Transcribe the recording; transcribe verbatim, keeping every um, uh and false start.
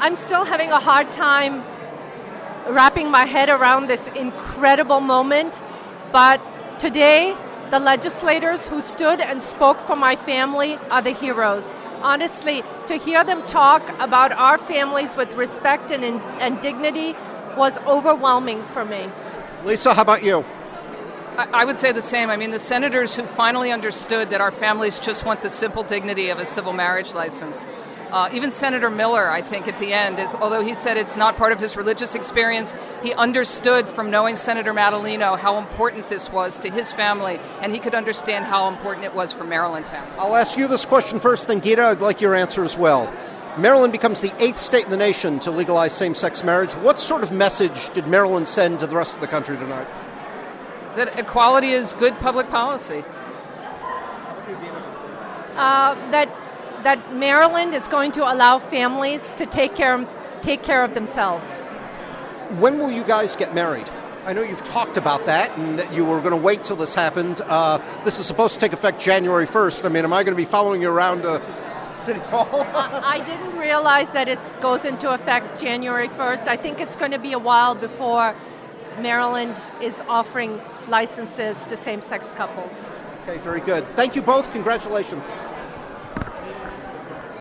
I'm still having a hard time wrapping my head around this incredible moment, but today, the legislators who stood and spoke for my family are the heroes. Honestly, to hear them talk about our families with respect and, and dignity was overwhelming for me. Lisa, how about you? I would say the same. I mean, the senators who finally understood that our families just want the simple dignity of a civil marriage license. Uh, even Senator Miller, I think, at the end, is, although he said it's not part of his religious experience, he understood from knowing Senator Madaleno how important this was to his family, and he could understand how important it was for Maryland families. I'll ask you this question first, then Geeta, I'd like your answer as well. Maryland becomes the eighth state in the nation to legalize same-sex marriage. What sort of message did Maryland send to the rest of the country tonight? That equality is good public policy. Uh, that that Maryland is going to allow families to take care take care of themselves. When will you guys get married? I know you've talked about that and that you were going to wait till this happened. Uh, this is supposed to take effect January first. I mean, am I going to be following you around to City Hall? I, I didn't realize that it goes into effect January first. I think it's going to be a while before Maryland is offering licenses to same-sex couples. Okay, very good. Thank you both. Congratulations.